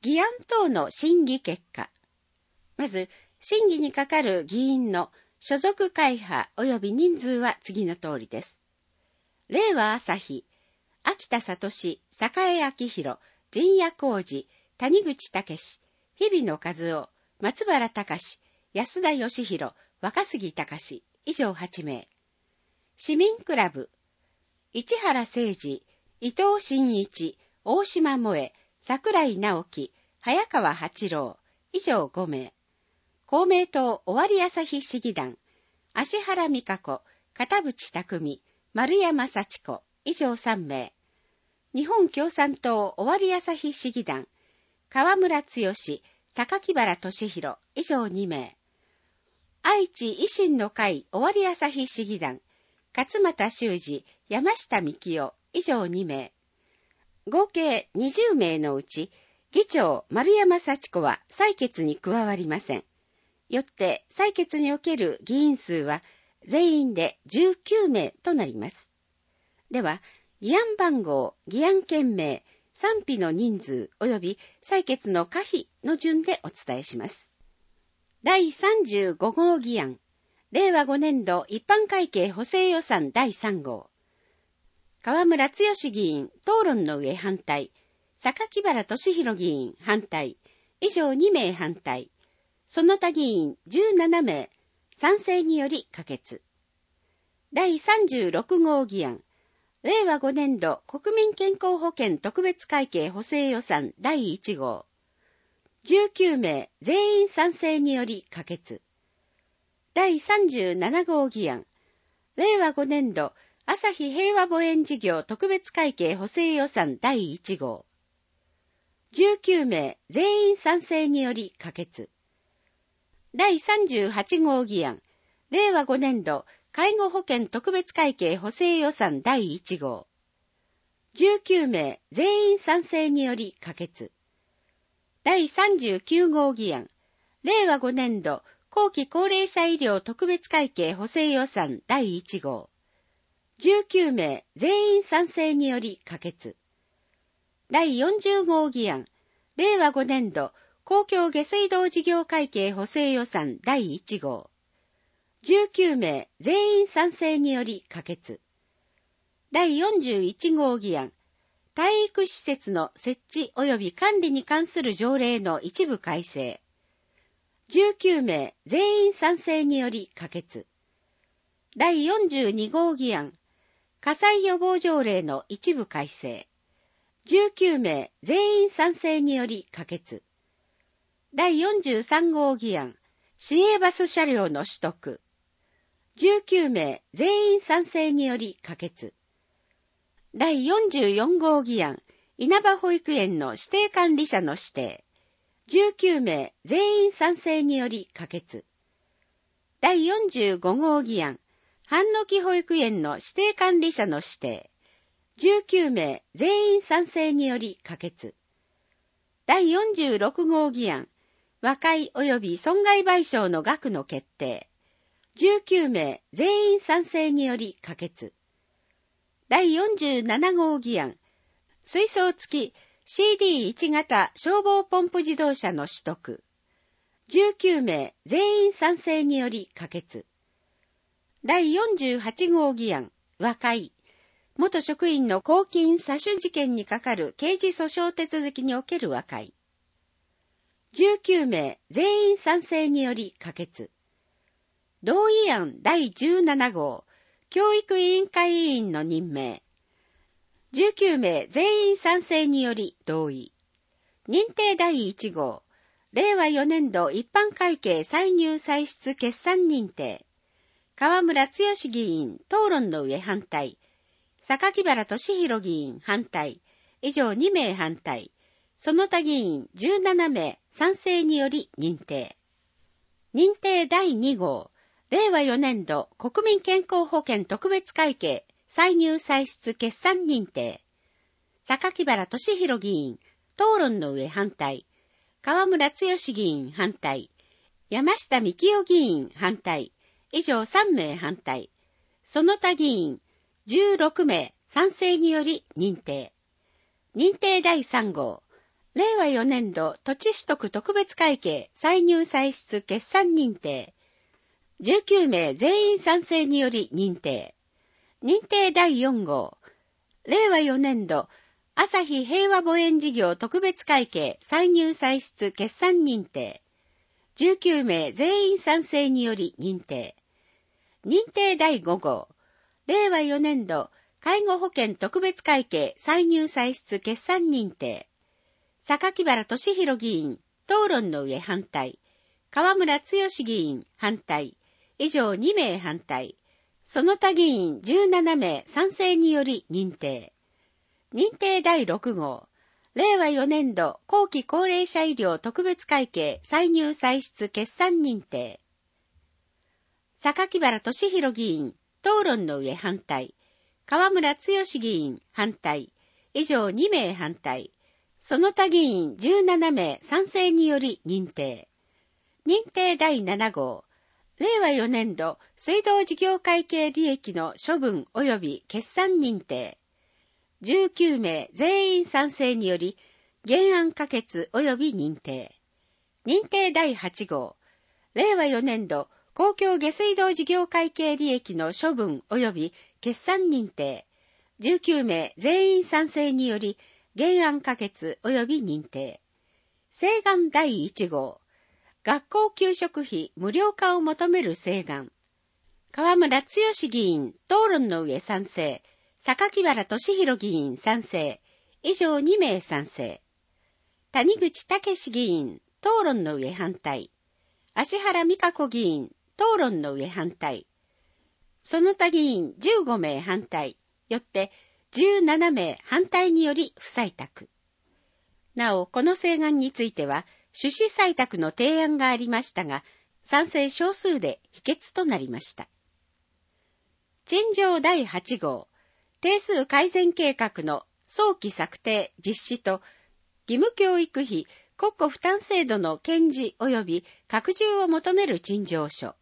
議案等の審議結果。まず、審議にかかる議員の所属会派及び人数は次の通りです。令和朝日、秋田聡、栄明宏、陣谷浩二、谷口武、日比野和夫、松原隆、安田義弘、若杉隆、以上8名。市民クラブ、市原誠二、伊藤真一、大島萌、桜井直樹、早川八郎、以上5名。公明党尾張朝日市議団、芦原美香子、片渕匠、丸山幸子、以上3名。日本共産党尾張朝日市議団、河村剛、榊原俊弘、以上2名。愛知維新の会尾張朝日市議団、勝又修二、山下幹夫、以上2名。合計20名のうち、議長丸山幸子は採決に加わりません。よって採決における議員数は全員で19名となります。では、議案番号、議案件名、賛否の人数及び採決の可否の順でお伝えします。第35号議案、令和5年度一般会計補正予算第3号。河村剛議員、討論の上反対。榊原俊弘議員、反対。以上2名反対。その他議員17名、賛成により可決。第36号議案、令和5年度国民健康保険特別会計補正予算第1号。19名全員賛成により可決。第37号議案、令和5年度朝日平和墓園事業特別会計補正予算第1号。19名全員賛成により可決。第38号議案、令和5年度介護保険特別会計補正予算第1号。19名全員賛成により可決。第39号議案、令和5年度後期高齢者医療特別会計補正予算第1号。19名全員賛成により可決。第40号議案、令和5年度公共下水道事業会計補正予算第1号。19名全員賛成により可決。第41号議案、体育施設の設置及び管理に関する条例の一部改正。19名全員賛成により可決。第42号議案、火災予防条例の一部改正。19名全員賛成により可決。第43号議案、市営バス車両の取得。19名全員賛成により可決。第44号議案、稲葉保育園の指定管理者の指定。19名全員賛成により可決。第45号議案、半の木保育園の指定管理者の指定。19名全員賛成により可決。第46号議案、和解及び損害賠償の額の決定。19名全員賛成により可決。第47号議案、水槽付き CD1 型消防ポンプ自動車の取得。19名全員賛成により可決。第48号議案、和解。元職員の公金詐取事件にかかる刑事訴訟手続きにおける和解。19名全員賛成により可決。同意案第17号、教育委員会委員の任命。19名全員賛成により同意。認定第1号、令和4年度一般会計歳入歳出決算認定。河村剛議員、討論の上反対。榊原俊弘議員反対。以上2名反対。その他議員17名賛成により認定。認定第2号、令和4年度国民健康保険特別会計歳入歳出決算認定。榊原俊弘議員、討論の上反対。河村剛議員反対。山下幹夫議員反対。以上3名反対。その他議員16名賛成により認定。認定第3号、 令和4年度土地取得特別会計歳入歳出決算認定。19名全員賛成により認定。認定第4号。令和4年度朝日平和墓園事業特別会計歳入歳出決算認定。19名全員賛成により認定。認定第5号。令和4年度介護保険特別会計歳入歳出決算認定。榊原俊弘議員、討論の上反対。河村剛議員、反対。以上2名反対。その他議員17名賛成により認定。認定第6号。令和4年度後期高齢者医療特別会計歳入歳出決算認定。榊原俊弘議員、討論の上反対。河村剛議員、反対。以上2名反対。その他議員17名賛成により認定。認定第7号。令和4年度水道事業会計利益の処分及び決算認定。19名全員賛成により原案可決及び認定。認定第8号。令和4年度公共下水道事業会計利益の処分及び決算認定。19名全員賛成により原案可決及び認定。請願第1号。学校給食費無料化を求める請願。河村剛議員、討論の上賛成。榊原俊弘議員賛成。以上2名賛成。谷口武議員、討論の上反対。芦原美香子議員、討論の上反対。その他議員15名反対。よって17名反対により不採択。なお、この請願については、趣旨採択の提案がありましたが、賛成少数で否決となりました。陳情第8号。定数改善計画の早期策定実施と、義務教育費国庫負担制度の堅持及び拡充を求める陳情書。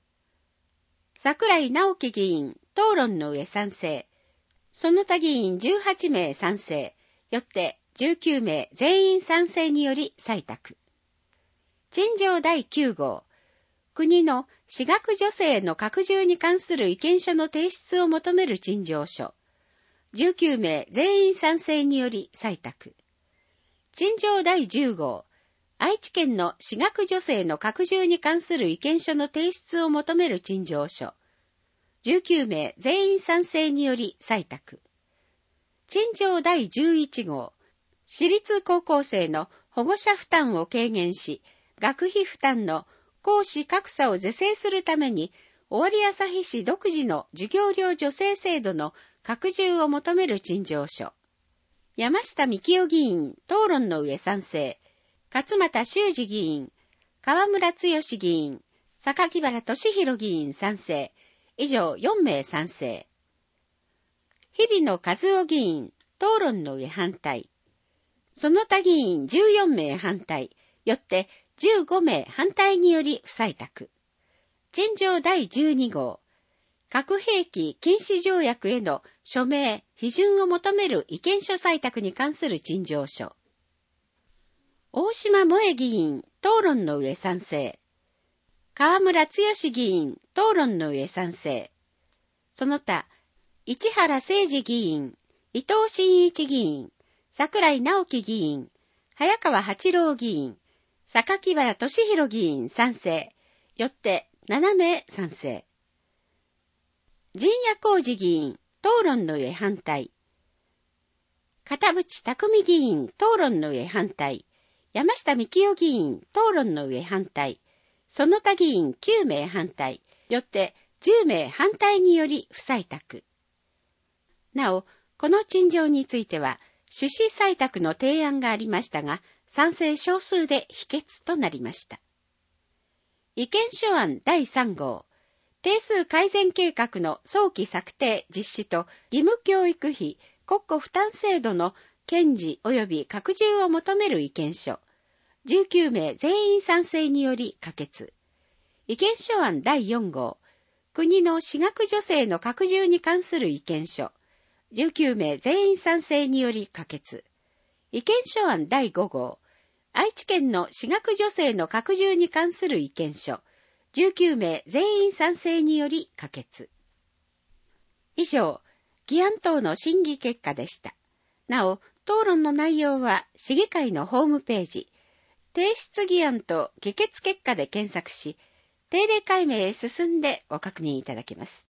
櫻井直樹議員、討論の上賛成。その他議員18名賛成。よって19名全員賛成により採択。陳情第9号。国の私学助成の拡充に関する意見書の提出を求める陳情書。19名全員賛成により採択。陳情第10号。愛知県の私学助成の拡充に関する意見書の提出を求める陳情書。19名全員賛成により採択。陳情第11号。私立高校生の保護者負担を軽減し、学費負担の公私格差を是正するために、尾張旭市独自の授業料助成制度の拡充を求める陳情書。山下幹夫議員、討論の上賛成。勝俣修二議員、河村剛議員、榊原俊弘議員賛成。以上4名賛成。日比野和夫議員、討論の上反対。その他議員14名反対。よって15名反対により不採択。陳情第12号。核兵器禁止条約への署名、批准を求める意見書採択に関する陳情書。大島萌議員、討論の上賛成。河村剛議員、討論の上賛成。その他、市原誠二議員、伊藤真一議員、櫻井直樹議員、早川八郎議員、榊原俊弘議員賛成。よって7名賛成。陣谷浩二議員、討論の上反対。片渕匠議員、討論の上反対。山下幹夫議員、討論の上反対。その他議員9名反対。よって10名反対により不採択。なお、この陳情については、趣旨採択の提案がありましたが、賛成少数で否決となりました。意見書案第3号。定数改善計画の早期策定実施と義務教育費国庫負担制度の堅持及び拡充を求める意見書。19名全員賛成により可決。意見書案第4号。国の私学助成の拡充に関する意見書。19名全員賛成により可決。 意見書案第5号、愛知県の私学助成の拡充に関する意見書、19名全員賛成により可決。以上、議案等の審議結果でした。なお、討論の内容は市議会のホームページ、提出議案と議決結果で検索し、定例会明へ進んでご確認いただけます。